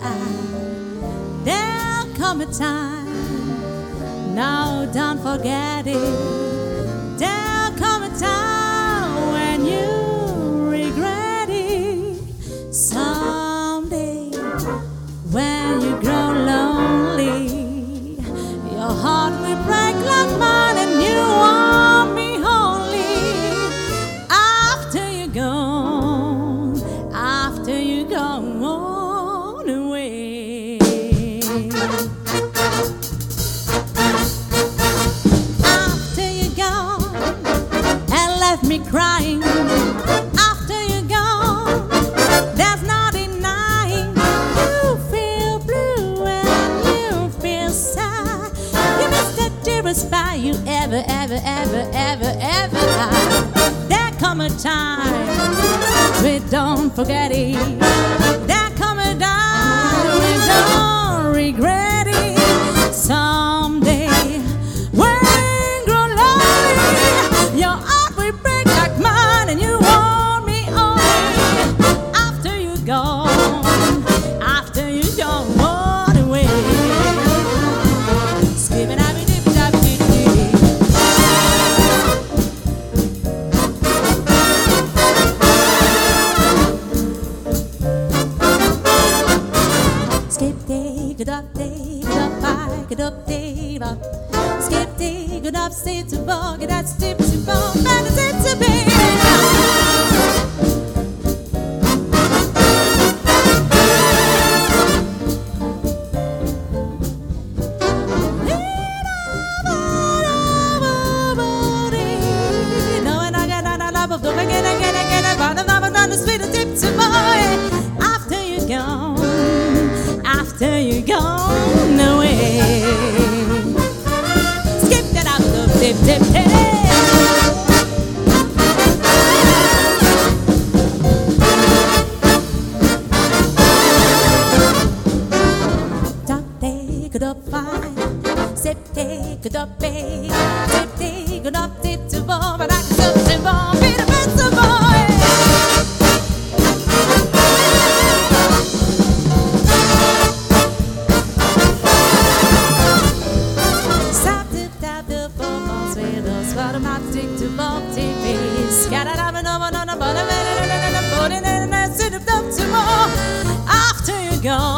There'll come a time, no, don't forget it. There'll come a time when you regret it. Someday, when you grow lonely, your heart will break like mine and you won't be lonely. After you're gone, after you're gone away. After you're gone and left me crying. After you're gone, there's no denying. You feel blue and you feel sad. You miss the dearest spy you ever had. There come a time we don't forget it. There come a time we don't regret it. Someday when you grow lonely, your heart will break like mine and you want me only. After you're gone, after you're gone, what away. Skipping out me dip dip dip dip. Skip day, good up day, good up bye, good up day, up. Skip day, good up, sit to ball, get that stip to ball, back to tip to be. After you're gone, after you're gone away. Skip that out of dip dip dip. Top day, good up fine. Sip day, good up bay. Sip day, good up dip to ball, but I can stop to ball, be the best of boy. After you're gone.